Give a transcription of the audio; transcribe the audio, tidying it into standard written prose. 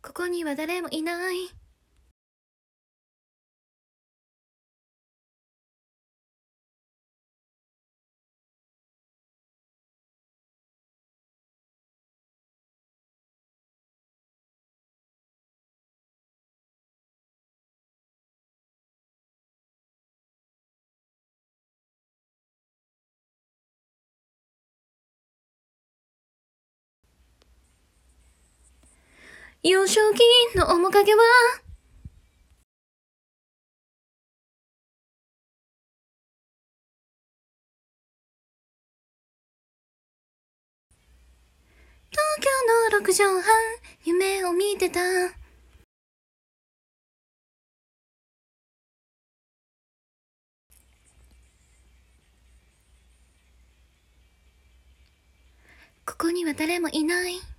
ここには誰もいない。幼少期の面影は東京の6畳半、夢を見てた。ここには誰もいない。